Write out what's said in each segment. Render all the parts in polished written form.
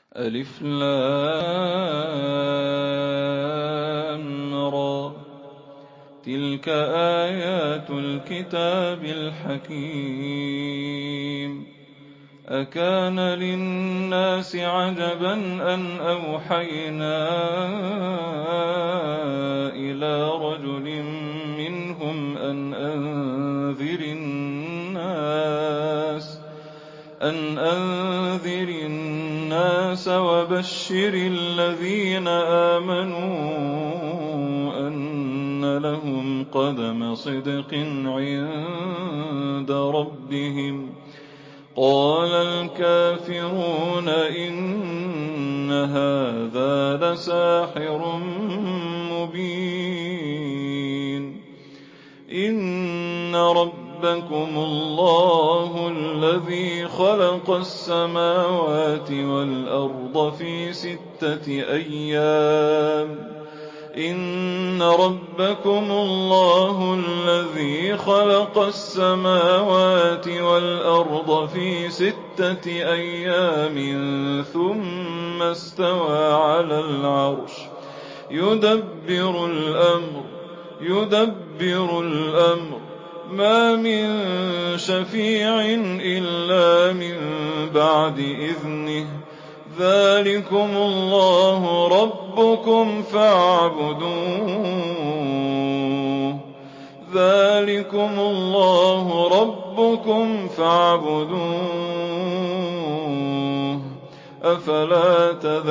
ألف لام را. تلك آيات الكتاب الحكيم. أكان للناس عجبا أن أوحينا إلى رجل منهم أن أنذر الناس وبشر الذين آمنوا أن لهم قدم صدق عند ربهم. قال الكافرون إن هذا لساحر مبين. إن ربكم الله الذي خلق السماوات والأرض في 6 أيام. إن ربكم الله الذي خلق السماوات والأرض في 6 أيام ثم استوى على العرش يدبر الأمر ما من شفيع إلا من بعد إذنه. ذلكم الله ربكم فاعبدوه أفلا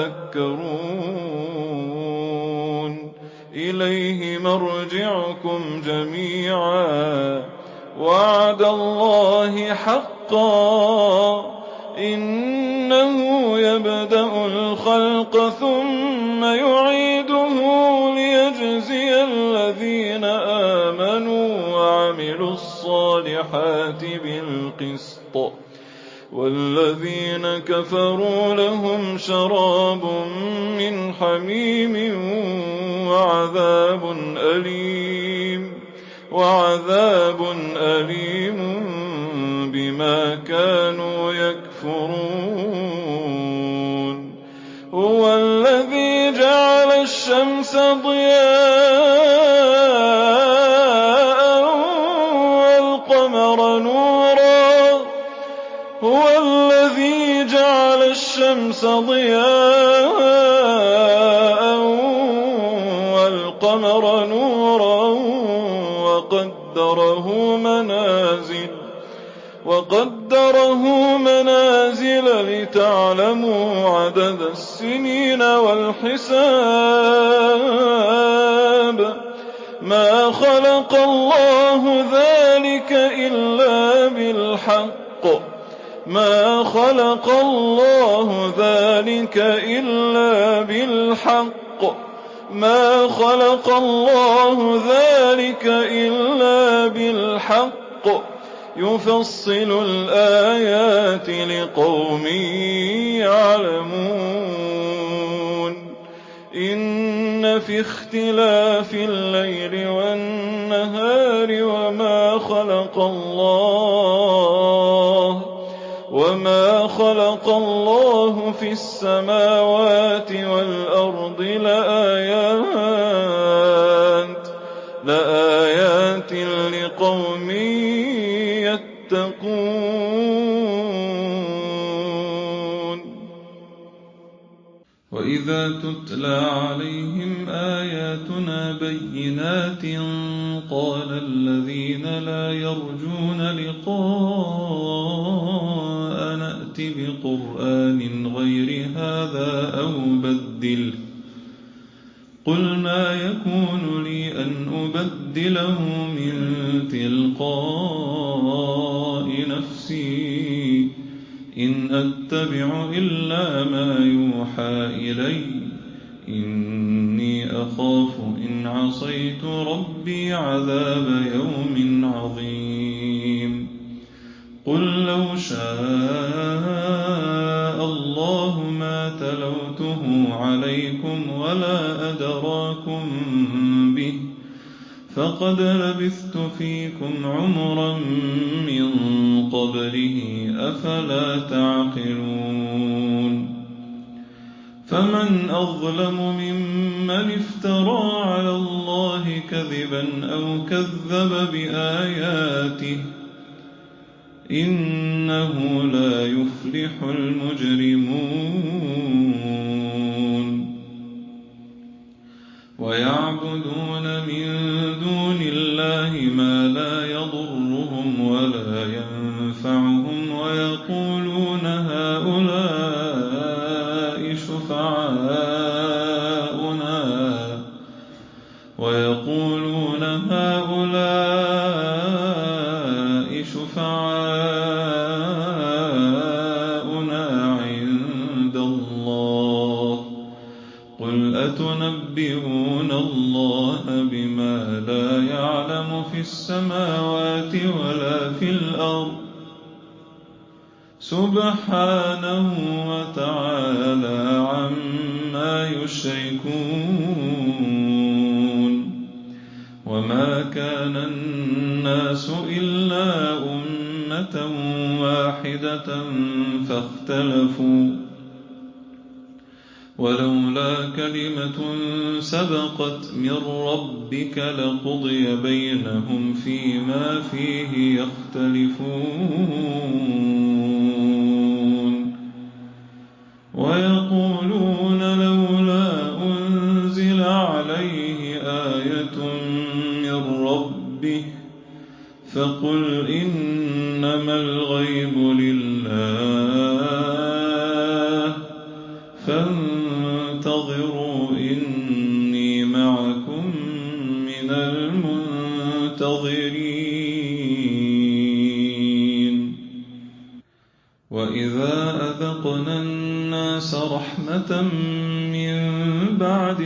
تذكرون. إليه مرجعكم جميعا وعد الله حقا إنه يبدأ الخلق ثم يعيده ليجزي الذين آمنوا وعملوا الصالحات بالقسط والذين كفروا لهم شراب من حميم وعذاب أليم بما كانوا يكفرون. هو الذي جعل الشمس ضياء والقمر نورا وقدره منازل لتعلموا عدد السنين والحساب. ما خلق الله ذلك إلا بالحق يفصل الآيات لقوم يعلمون. إن في اختلاف الليل والنهار وما خلق الله في السماوات والأرض لآيات لقوم يتقون. وإذا تتلى عليهم آياتنا بينات قال الذين لا يرجون لقاء نأت بقرآن غير هذا أو بدله. قل ما يكون لي أن أبدله من تلقاء نفسي إن أتبع إلا ما يوحى إلي إني أخاف إن عصيت ربي عذاب يوم عظيم. قل لو شاء الله ما تلوته عليكم ولا أدراكم به فقد لبثت فيكم عمرا من قبله أفلا تعقلون. فمن أظلم ممن افترى على الله كذبا أو كذب بآياته إنه لا يفلح المجرمون ويعبدون من دون الله ما لا يضرهم ولا ينفعهم ويقولون هؤلاء شفعاؤنا عند الله قل أتنبئون الله بما لا يعلم في السماوات ولا في الأرض سبحانه وتعالى عما يشركون وما كان الناس إلا أمة واحدة فاختلفوا ولولا كلمة سبقت من ربك لقضي بينهم فيما فيه يختلفون ويقولون لولا أنزل عليه آية من ربه فقل إنما الغيب لله فانتظروا إني معكم من المنتظرين وإذا أذقنا الناس رحمة من بعد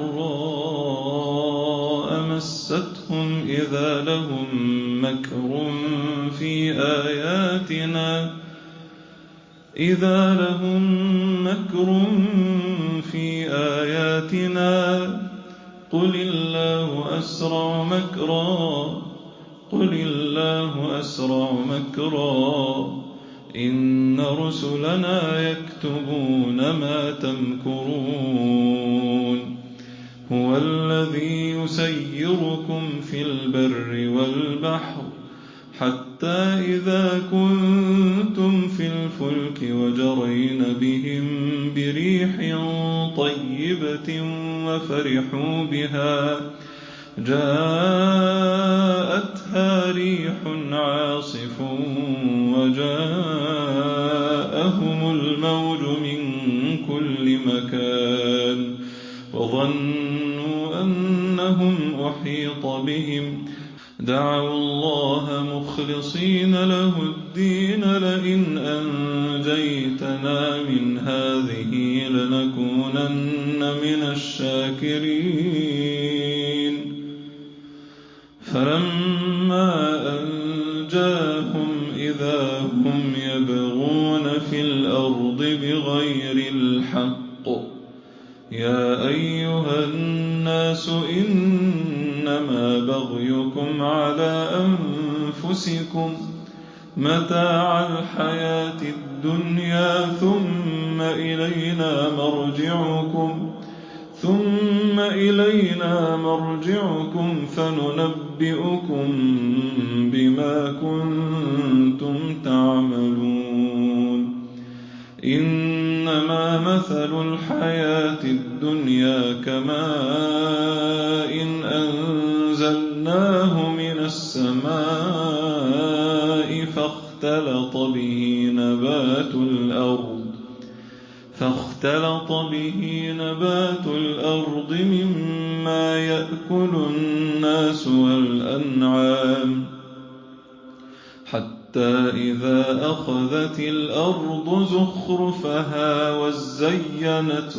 ضراء مستهم إذا لهم مكر في آياتنا قل الله أسرع مكرا إن رسلنا يكتبون ما تمكرون هو الذي يسيركم في البر والبحر حتى إذا كنتم في الفلك وجرين بهم بريح طيبة وفرحوا بها جاءتها ريح عاصف وجاءهم الموج من كل مكان وظنوا أنهم أحيط بهم دعوا الله مخلصين له الدين لئن أنجيتنا من هذه لنكونن من الشاكرين فلما أنجاهم إذا هم يبغون في الأرض بغير الحق يا أيها الناس إنما بغيكم على أنفسكم متاع الحياة الدنيا ثم إلينا مرجعكم فننبئكم بما كنتم تعملون إنما مثل الحياة الدنيا كماء أنزلناه من السماء فاختلط به نبات الأرض مما يأكل الناس والأنعام حتى إذا أخذت الأرض زخرفها وزينت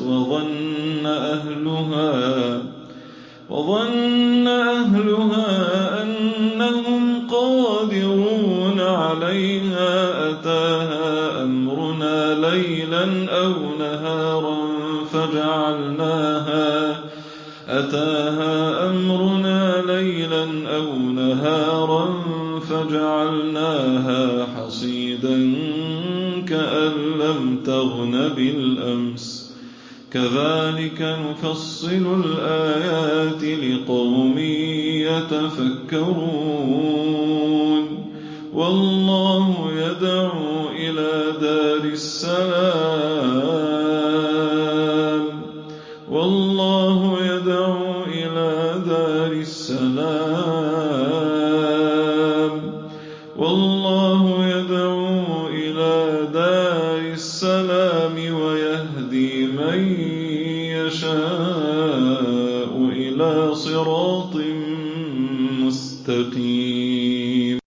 وظن أهلها أنهم قادرون عليها أتاها أمرنا ليلا أو نهارا فجعلناها حصيدا كأن لم تغن بالأمس كذلك نفصل الآيات لقوم يتفكرون والله يدعو إلى دار السلام ويهدي من يشاء إلى صراط مستقيم